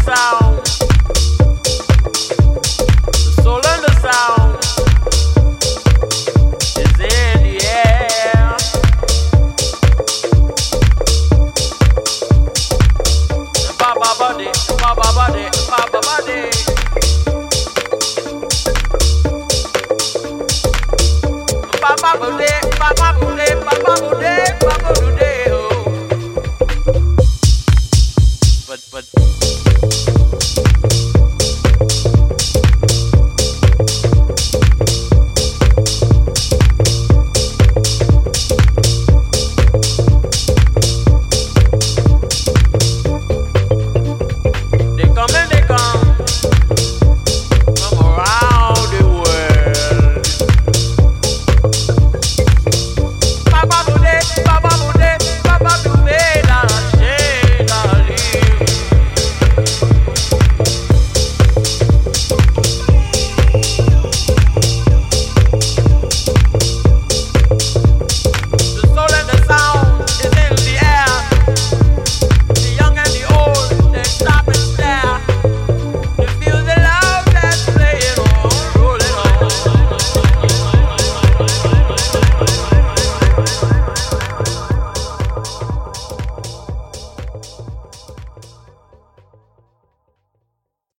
sound. The soul and the sound is in the air. Baba body, baba body, baba body. Baba body, baba body.